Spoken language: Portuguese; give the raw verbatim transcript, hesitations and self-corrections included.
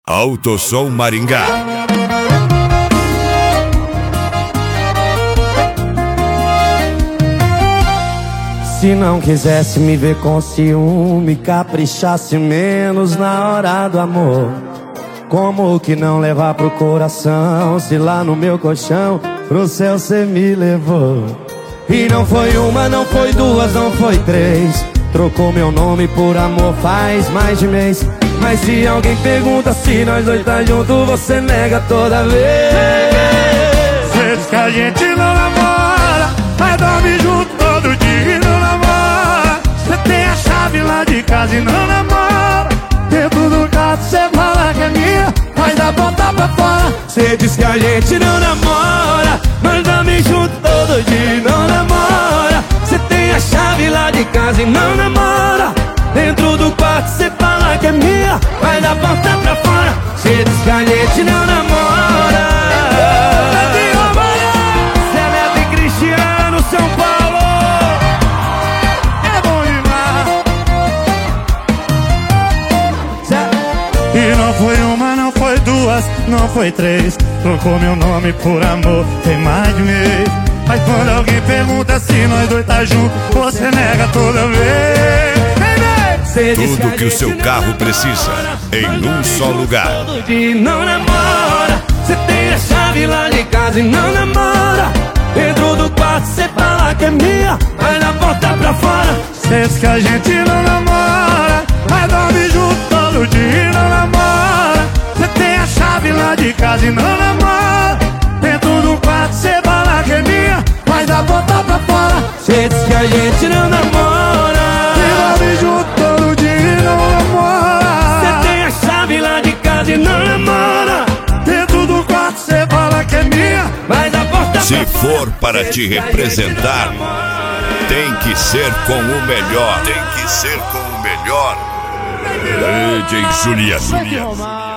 Autosom Maringá. Se não quisesse me ver com ciúme, caprichasse menos na hora do amor. Como que não levar pro coração, se lá no meu colchão pro céu cê me levou? E não foi uma, não foi duas, não foi três. Trocou meu nome por amor faz mais de mês. Mas se alguém pergunta se nós dois tá junto, você nega toda vez. Cê diz que a gente não namora, mas dorme junto todo dia e não namora. Cê tem a chave lá de casa e não namora. Dentro do carro cê fala que é minha, mas dá botar pra fora. Cê diz que a gente não namora, mas dorme junto todo dia e não namora. Cê tem a chave lá de casa e não namora. Dentro do quarto cê fala que é minha, mas dá porta pra fora. Cê diz que a gente não namora. Cê é Neto e Cristiano, São Paulo. É bom demais. E não foi uma, não foi duas, não foi três. Trocou meu nome por amor, tem mais de mês. Mas quando alguém pergunta se nós dois tá junto, você nega toda vez. Tudo que o seu carro precisa em um só lugar. Todo dia não namora. Cê tem a chave lá de casa e não namora. Dentro do quarto cê fala que é minha, mas na porta pra fora. Cê diz que a gente não namora, mas dorme junto todo dia e não namora. Cê tem a chave lá de casa e não namora. Dentro do quarto cê fala que é minha, mas dá porta pra fora. Cê diz que a gente não namora, e dorme junto todo dia e não namora. cê tem a chave lá de casa e não namora. Dentro do quarto cê fala que é minha, mas a porta Se pra fora. for para te representar, tem que ser com o melhor. Tem que ser com o melhor. D J Juliano.